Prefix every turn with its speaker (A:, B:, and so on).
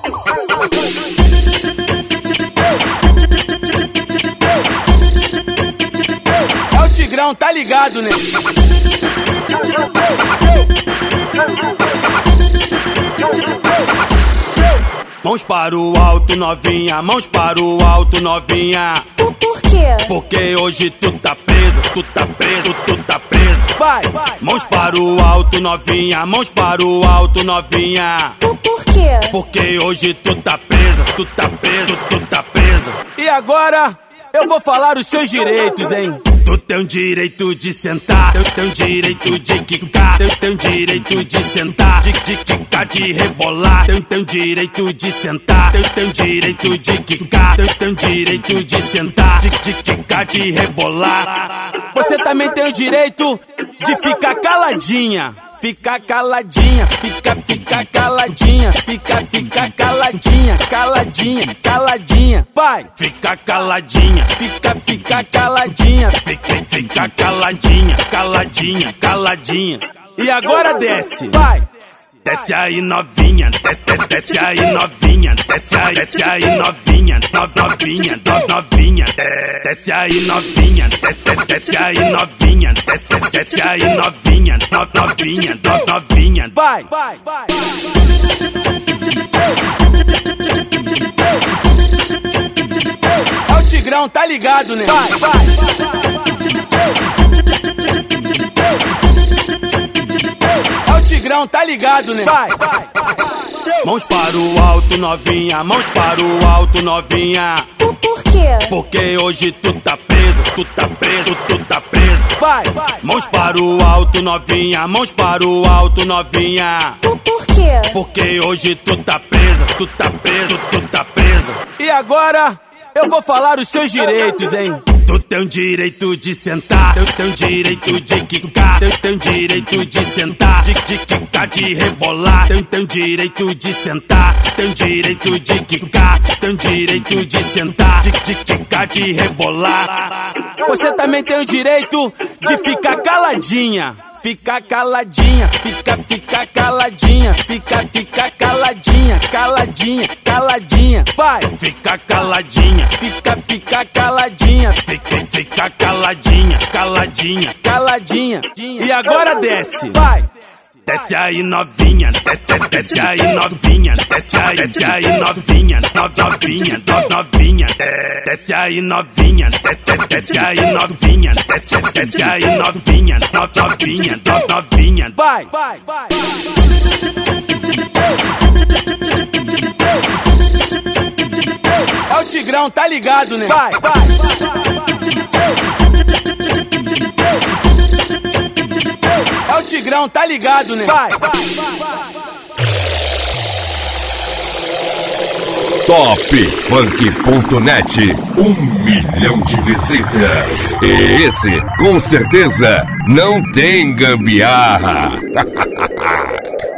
A: É o Tigrão, tá ligado, né? Mãos para o alto, novinha, mãos para o alto, novinha.
B: Por quê?
A: Porque hoje tu tá preso, tu tá preso, tu tá preso. Vai! Mãos para o alto, novinha, mãos para o alto, novinha.
B: Por quê?
A: Porque hoje tu tá presa, tu tá preso, tu tá presa. E agora eu vou falar os seus direitos, hein? Tu tem o direito de sentar, tu tem o direito de quicar, tu tem o direito de sentar, de quicar, de rebolar, tu tem o direito de sentar, tu tem o direito de quicar, tu tem o direito de sentar, de quicar, de rebolar. Você também tem o direito de ficar caladinha. Fica caladinha, fica caladinha, fica caladinha, caladinha, caladinha, vai! Fica caladinha, fica caladinha, fica caladinha, caladinha, caladinha. E agora desce, vai! Desce aí novinha, desce aí novinha, desce aí novinha, novinha, novinha, desce aí novinha, desce aí novinha, desce aí novinha, novinha, novinha, vai, vai, vai. É o Tigrão, tá ligado, né? Vai, vai. Tigrão, tá ligado, né? Vai, vai. Mãos para o alto, novinha, mãos para o alto, novinha.
B: Por quê?
A: Porque hoje tu tá preso, tu tá preso, tu tá preso. Vai, vai. Mãos para o alto, novinha, mãos para o alto, novinha.
B: Por quê?
A: Porque hoje tu tá presa, tu tá preso, tu tá presa. E agora eu vou falar os seus direitos, hein? Tu tem o direito de sentar, tu tem o direito de quicar, tu tem o direito de sentar, de quicar, de rebolar, tu tem o direito de sentar, tem o direito de quicar, tem o direito de sentar, de quicar, de rebolar. Você também tem o direito de ficar caladinha. Fica caladinha, fica caladinha, fica caladinha, caladinha, caladinha, vai! Fica caladinha, fica caladinha, fica caladinha, caladinha, caladinha. E agora desce, vai! Desce aí novinha, desce aí novinha, desce aí novinha, novinha, novinha, desce aí novinha, desce aí novinha, desce aí novinha, novinha, novinha, vai, vai, vai. É o Tigrão, tá ligado, né? Vai, vai. É o Tigrão, tá ligado, né? Vai, vai.
C: Topfunk.net, 1 milhão de visitas. E esse, com certeza, não tem gambiarra.